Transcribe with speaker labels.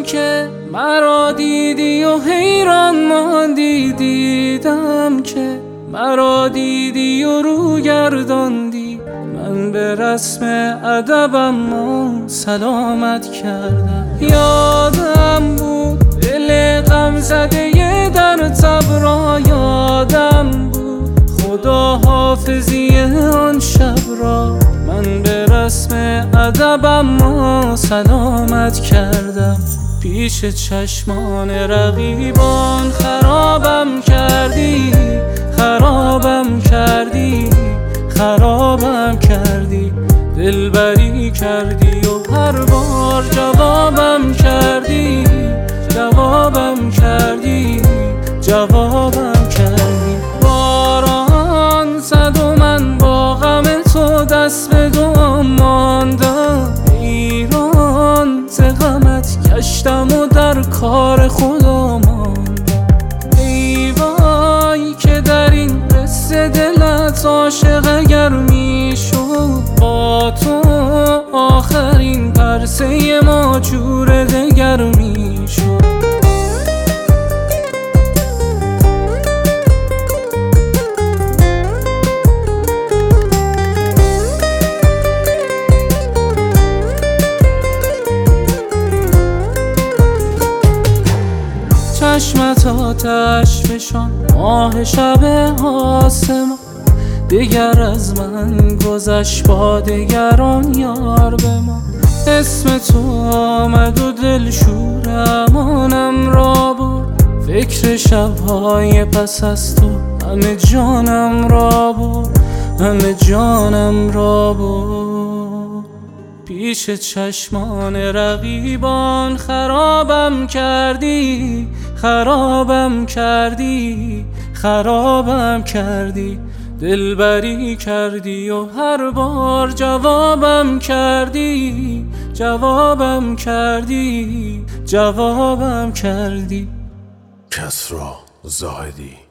Speaker 1: که مرا دیدی و حیران ماندی، دیدم که مرا دیدی و رو گرداندی. من به رسم ادبم سلامت کردم. یادم بود دل غم زده در تب را، یادم بود خدا حافظی آن شب را. من به رسم ادبم سلامت کردم. پیش چشمان رقیبان خرابم کردی، خرابم کردی، خرابم کردی. دلبری کردی و هر بار جوابم کردی، جوابم کردی، جوابم کردی. باران زد و من با غم تو دست به دعا ماندم. ایران ز غمت گشتم و در کار خدا ماندم. ای وای که در این قصه دلت عاشق اگر میشد، با تو آخرین پرسه ما جور دگر میشد. چشمت آتش فشان ماه شب آسمان، دیگر از من گذشت با دگران یار بمان. اسم تو آمد و دل شور امانم را برد، فکر شبهای پس از تو همه جانم را برد، همه جانم را برد. پیش چشمان رقیبان خرابم کردی، خرابم کردی، خرابم کردی. دلبری کردی و هر بار جوابم کردی، جوابم کردی، جوابم کردی.
Speaker 2: کسری زاهدی.